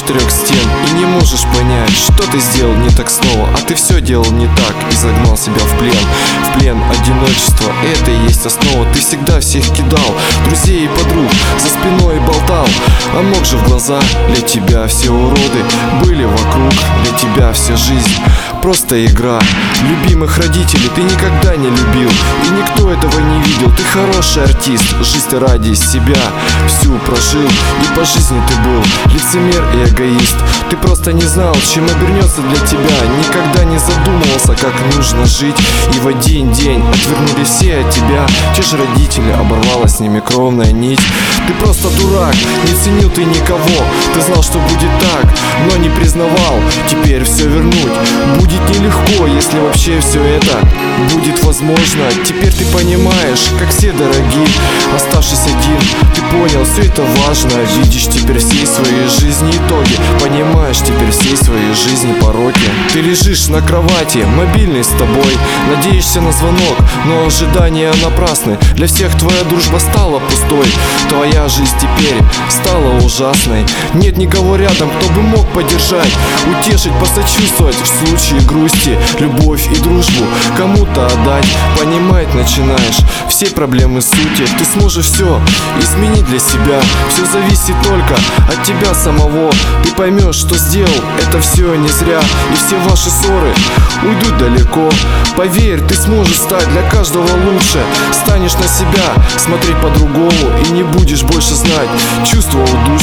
четырех стен и не можешь понять, что ты сделал не так снова. А ты все делал не так и загнал себя в плен. В плен одиночества, это и есть основа. Ты всегда всех кидал, друзей и подруг, за спиной болтал. А мог же в глаза, для тебя все уроды были вокруг, для тебя вся жизнь просто игра. Любимых родителей ты никогда не любил, и никто этого не видел. Ты хороший артист, жизнь ради себя всю прожил, и по жизни ты был лицемер и эгоист. Ты просто не знал, чем обернется для тебя, никогда не задумывался, как нужно жить. И в один день отвернулись все от тебя, те же родители, оборвалась с ними кровная нить. Ты просто дурак, не ценил ты никого. Ты знал, что будет так, но не признавал. Теперь все вернуть будет нелегко, если вообще все это будет возможно. Теперь ты понимаешь, как все дороги, оставшись один, ты понял, все это важно. Видишь теперь всей своей жизни итоги, понимаешь теперь всей своей жизни пороки. Ты лежишь на кровати, мобильный с тобой, надеешься на звонок, но ожидания напрасны. Для всех твоя дружба стала пустой, твоя жизнь теперь стала ужасной. Нет никого рядом, кто бы мог поддержать, утешить, посочувствовать в случае грусти. Любовь и дружбу кому-то отдать, понимать начинаешь все проблемы сути. Ты сможешь все изменить для себя, все зависит только от тебя самого. Ты поймешь, что сделал это все не зря, и все ваши ссоры уйдут далеко. Поверь, ты сможешь стать для каждого лучше. Станешь на себя смотреть по-другому и не будешь больше знать чувства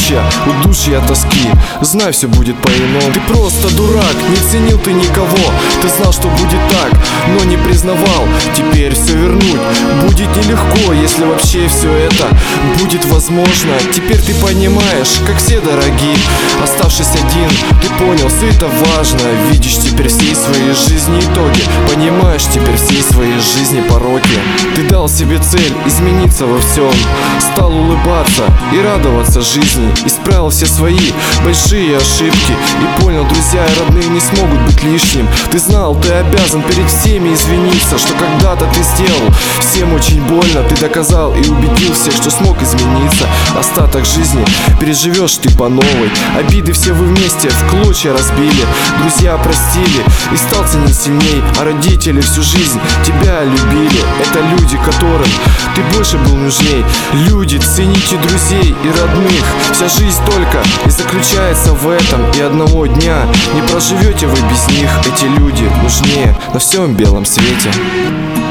удушья тоски. Знай, все будет по-иному. Ты просто дурак, не ценил ты никого. Ты знал, что будет так, но не признавал. Теперь все вернуть будет нелегко, если вообще все это будет возможно. Теперь ты понимаешь, как все дороги, оставшись один, ты понял, все это важно. Видишь теперь всей своей жизни итоги, понимаешь теперь всей своей жизни пороки. Ты дал себе цель измениться во всем, стал улыбаться и радоваться жизни, исправил все свои большие ошибки и понял, друзья и родные не смогут быть лишним. Ты знал, ты обязан перед всеми извиниться, что когда-то ты сделал всем очень больно. Ты доказал и убедил всех, что смог измениться. Остаток жизни переживешь ты по новой, обиды все вы вместе в клочья разбили. Друзья простили и стал ценить сильней, а родители всю жизнь тебя любили. Это люди, которым ты больше был нужней. Люди, цените друзей и родных, вся жизнь только и заключается в этом. И одного дня не проживете вы без них. Эти люди нужнее на всем белом свете.